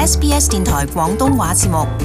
SBS 電台廣東話節目。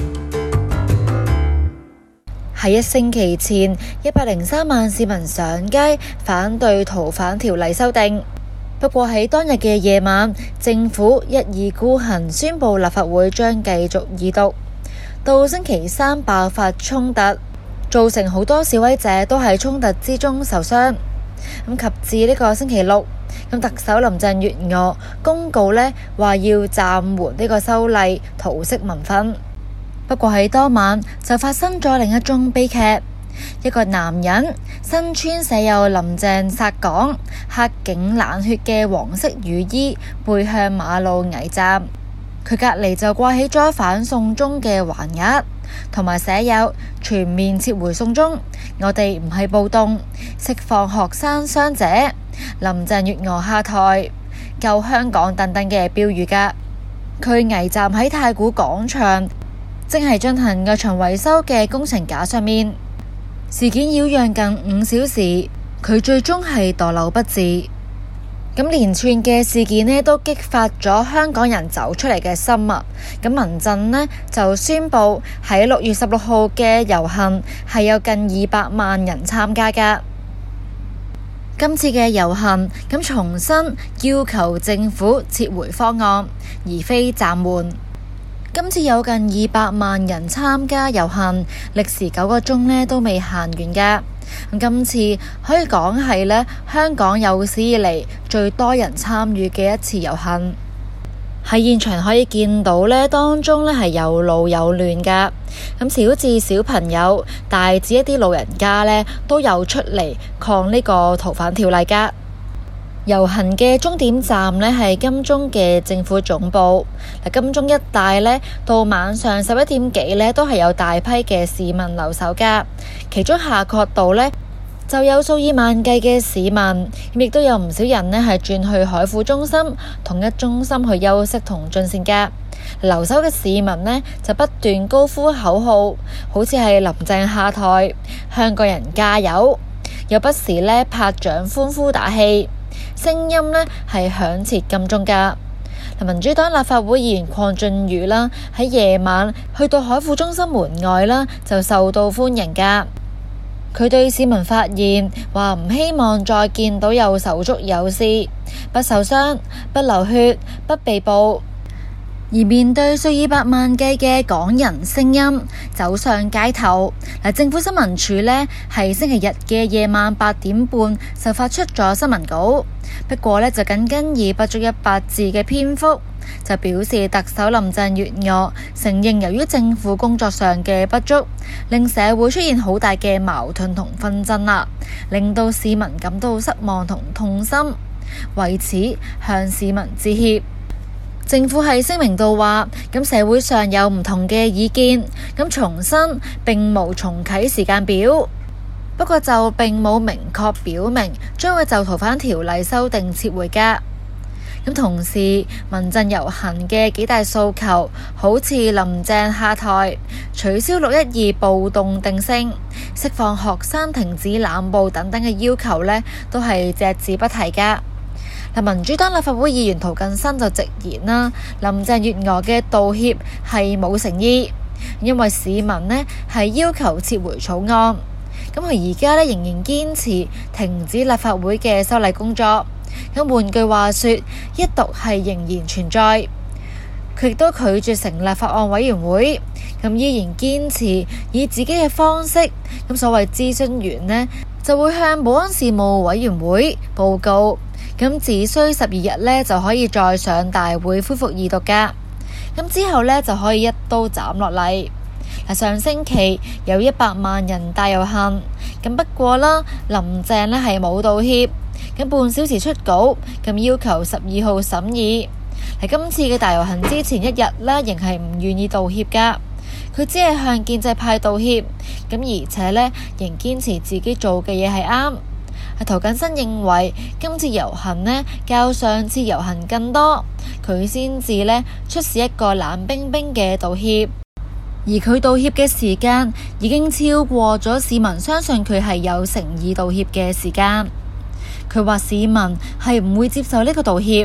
喺一星期前，103萬市民上街反對逃犯條例修訂。不過喺當日嘅夜晚，政府一意孤行宣布立法會將繼續二讀。到星期三爆發衝突，造成好多示威者都喺衝突之中受傷。及至呢個星期六，特首林鄭月娥公告話要暫緩呢個修例，塗熄民憤。不過喺當晚就發生咗另一宗悲劇，一個男人身穿寫有林鄭殺港、黑警冷血嘅黃色雨衣，背向馬路危站。佢隔離就掛起咗反送中嘅橫額，同埋寫有全面撤回送中，我哋唔係暴動，釋放學生傷者，林鄭月娥下台，救香港等等嘅標語㗎。佢危站喺太古廣場，正係進行外牆維修嘅工程架上面。事件擾攘近5小時，佢最終係墮樓不治。連串嘅事件都激發咗香港人走出嚟嘅心啊！民陣就宣布喺6月16號嘅遊行係有近200萬人參加㗎。今次嘅遊行重新要求政府撤回方案，而非暫緩。今次有近200萬人參加遊行，歷時9個鐘都未行完㗎。今次可以講係香港有史以嚟最多人參與嘅一次遊行。喺現場可以見到當中係有老有嫩㗎。小至小朋友，大至一啲老人家都有出嚟抗呢個逃犯條例㗎。遊行嘅終點站係金鐘嘅政府總部。金鐘一帶到晚上11點幾都係有大批嘅市民留守㗎。其中夏慤道就有數以萬計嘅市民，亦都有唔少人係轉去海富中心、統一中心去休息同進膳㗎。留守嘅市民就不斷高呼口號，好似係林鄭下台、香港人加油，又不時拍掌歡呼打氣。聲音係響徹金鐘㗎。民主黨立法會議員鄺俊宇喺夜晚去到海富中心門外就受到歡迎㗎。佢對市民發言話唔希望再見到有手足有事，不受傷、不流血、不被捕。而面對數以百萬計嘅港人聲音走上街頭，政府新聞處係星期日嘅夜晚8點半就發出咗新聞稿，不過就僅僅以不足100字嘅篇幅，就表示特首林鄭月娥承認由於政府工作上嘅不足，令社會出現好大嘅矛盾同紛爭啦，令到市民感到失望同痛心，為此向市民致歉。政府喺聲明度話，社會上有唔同嘅意見，重申並無重啟時間表，不過就並冇明確表明將會就逃犯條例修訂撤回㗎。同時，民陣遊行嘅幾大訴求，好似林鄭下台、取消612暴動定性、釋放學生、停止濫捕等等嘅要求都係隻字不提㗎。民主黨立法會議員涂謹申就直言林鄭月娥嘅道歉係冇誠意，因為市民係要求撤回草案。佢而家仍然堅持停止立法會嘅修例工作。換句話說，一讀係仍然存在。佢亦都拒絕成立法案委員會，依然堅持以自己嘅方式。所謂諮詢員就會向保安事務委員會報告。只需12日就可以再上大會恢復二讀㗎。之後就可以一刀斬落嚟。上星期有100萬人大遊行，不過林鄭係冇道歉。半小時出稿，要求12號審議。今次嘅大遊行之前1日仍係唔願意道歉㗎。佢只係向建制派道歉，而且仍堅持自己做嘅嘢係啱。涂謹申認為今次遊行較上次遊行更多，佢先至出示一個冷冰冰嘅道歉，而佢道歉嘅時間已經超過咗市民相信佢係有誠意道歉嘅時間。佢話市民係唔會接受呢個道歉，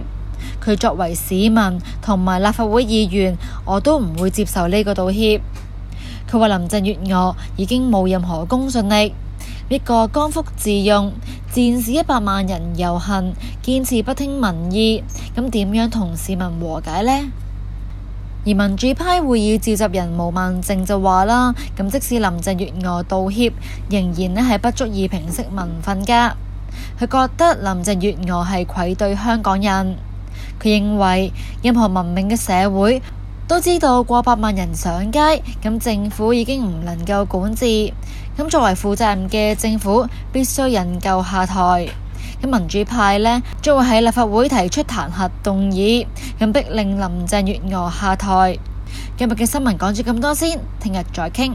佢作為市民同埋立法會議員，我都唔會接受呢個道歉。佢話林鄭月娥已經冇任何公信力，一個剛愎自用、戰士100萬人遊行、堅持不聽民意，咁點樣同市民和解呢？而民主派會議召集人毛孟靜就話啦，咁即使林鄭月娥道歉，仍然係不足以平息民憤㗎。佢覺得林鄭月娥係愧對香港人。佢認為任何文明嘅社會都知道過百萬人上街，咁政府已經唔能夠管治。咁作為負責任嘅政府，必須引咎下台。咁民主派呢，將會喺立法會提出彈劾動議，咁逼令林鄭月娥下台。今日嘅新聞講咗咁多先，聽日再傾。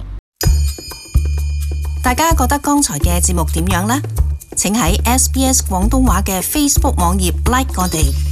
大家覺得剛才嘅節目點樣呢？請喺SBS 廣東話嘅 Facebook 網頁 like 我哋。